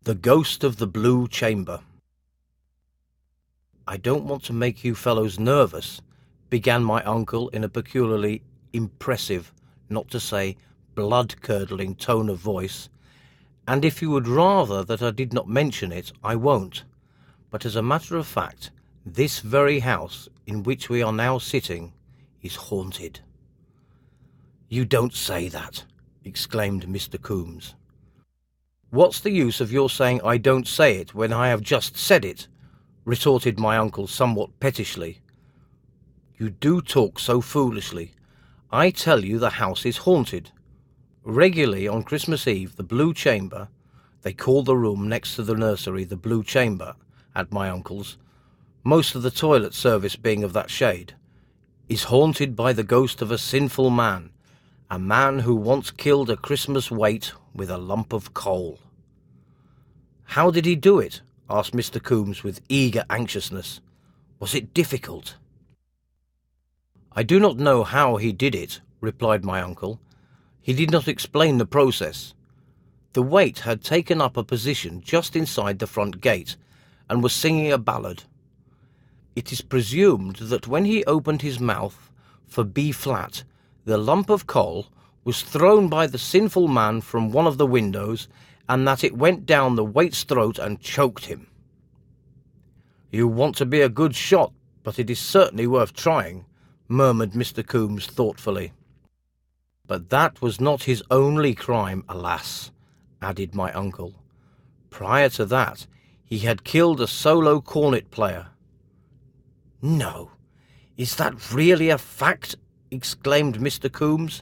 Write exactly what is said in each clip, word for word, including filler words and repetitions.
The Ghost of the Blue Chamber. "I don't want to make you fellows nervous," began my uncle in a peculiarly impressive, not to say blood-curdling tone of voice, "and if you would rather that I did not mention it, I won't. But as a matter of fact, this very house in which we are now sitting is haunted." "You don't say that," exclaimed Mister Coombs. "What's the use of your saying I don't say it when I have just said it?" retorted my uncle somewhat pettishly. "You do talk so foolishly. I tell you the house is haunted. Regularly on Christmas Eve the Blue Chamber, they call the room next to the nursery the Blue Chamber at my uncle's, most of the toilet service being of that shade, is haunted by the ghost of a sinful man, a man who once killed a Christmas waite with a lump of coal." "How did he do it?" asked Mister Coombs with eager anxiousness. "Was it difficult?" "I do not know how he did it," replied my uncle. "He did not explain the process. The waite had taken up a position just inside the front gate and was singing a ballad. It is presumed that when he opened his mouth for B-flat, the lump of coal was thrown by the sinful man from one of the windows, and that it went down the waite's throat and choked him." "You want to be a good shot, but it is certainly worth trying," murmured Mister Coombs thoughtfully. "But that was not his only crime, alas," added my uncle. "Prior to that, he had killed a solo cornet player." "No, is that really a fact?" exclaimed Mister Coombs.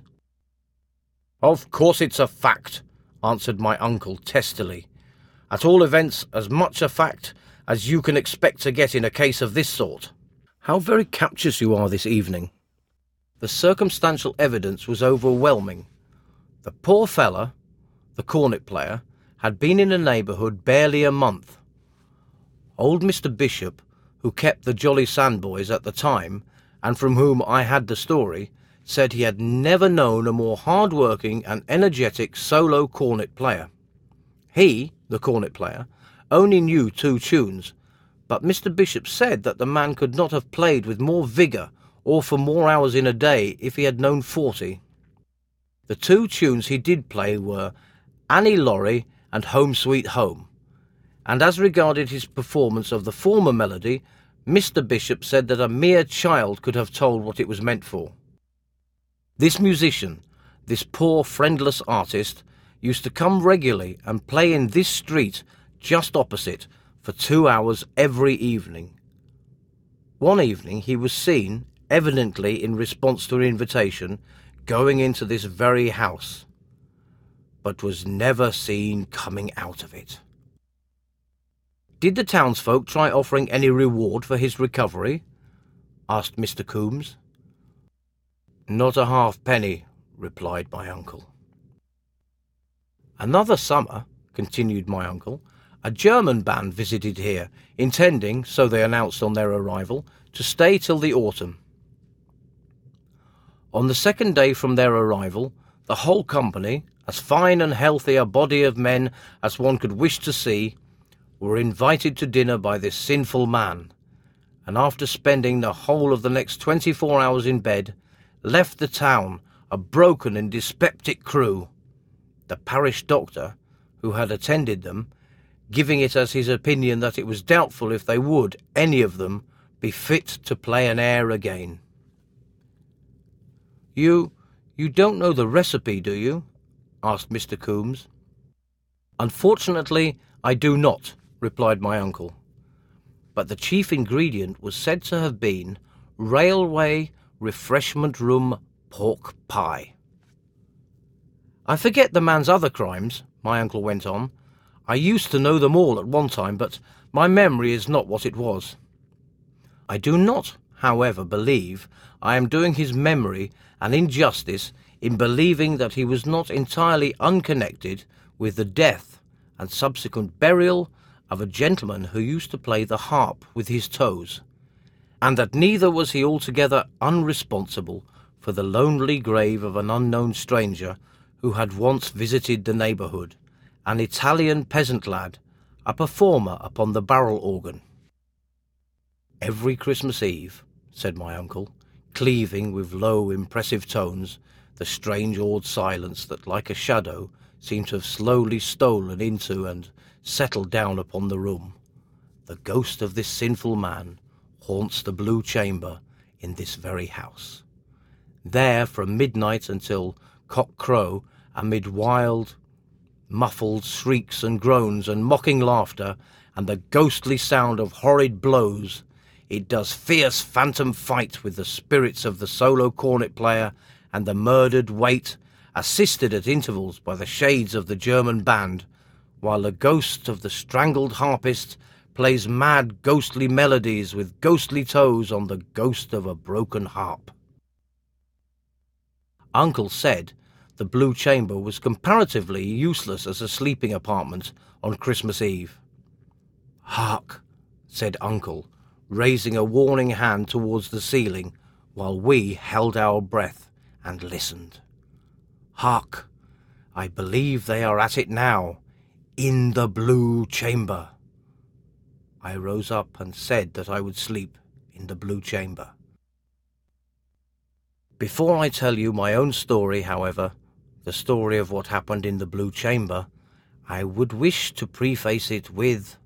"Of course it's a fact," answered my uncle testily. "At all events, as much a fact as you can expect to get in a case of this sort." "How very captious you are this evening." The circumstantial evidence was overwhelming. The poor fella, the cornet player, had been in the neighbourhood barely a month. Old Mister Bishop, who kept the Jolly Sandboys at the time, and from whom I had the story, said he had never known a more hard-working and energetic solo cornet player. He, the cornet player, only knew two tunes, but Mister Bishop said that the man could not have played with more vigour or for more hours in a day if he had known forty. The two tunes he did play were Annie Laurie and Home Sweet Home, and as regarded his performance of the former melody, Mister Bishop said that a mere child could have told what it was meant for. This musician, this poor friendless artist, used to come regularly and play in this street just opposite for two hours every evening. One evening he was seen, evidently in response to an invitation, going into this very house, but was never seen coming out of it. "Did the townsfolk try offering any reward for his recovery?" asked Mister Coombs. "Not a halfpenny," replied my uncle. "Another summer," continued my uncle, "a German band visited here, intending, so they announced on their arrival, to stay till the autumn. On the second day from their arrival, the whole company, as fine and healthy a body of men as one could wish to see, were invited to dinner by this sinful man, and after spending the whole of the next twenty-four hours in bed, left the town a broken and dyspeptic crew, the parish doctor, who had attended them, giving it as his opinion that it was doubtful if they would, any of them, be fit to play an air again." You, you don't know the recipe, do you?" asked Mister Coombs. "Unfortunately, I do not," replied my uncle. "But the chief ingredient was said to have been railway refreshment room pork pie." "I forget the man's other crimes," my uncle went on. "I used to know them all at one time, but my memory is not what it was. I do not, however, believe I am doing his memory an injustice in believing that he was not entirely unconnected with the death and subsequent burial of a gentleman who used to play the harp with his toes, and that neither was he altogether unresponsible for the lonely grave of an unknown stranger who had once visited the neighbourhood, an Italian peasant lad a performer upon the barrel organ. "Every Christmas Eve," said my uncle, cleaving with low, impressive tones the strange awed silence that, like a shadow, seemed to have slowly stolen into and settled down upon the room, "the ghost of this sinful man haunts the Blue Chamber in this very house. There, from midnight until cock-crow, amid wild, muffled shrieks and groans and mocking laughter and the ghostly sound of horrid blows, it does fierce phantom fight with the spirits of the solo cornet player and the murdered Waite, assisted at intervals by the shades of the German band, while the ghost of the strangled harpist plays mad ghostly melodies with ghostly toes on the ghost of a broken harp." Uncle said the Blue Chamber was comparatively useless as a sleeping apartment on Christmas Eve. "Hark," said Uncle, raising a warning hand towards the ceiling, while we held our breath and listened. "Hark! I believe they are at it now, in the Blue Chamber." I rose up and said that I would sleep in the Blue Chamber. Before I tell you my own story, however, the story of what happened in the Blue Chamber, I would wish to preface it with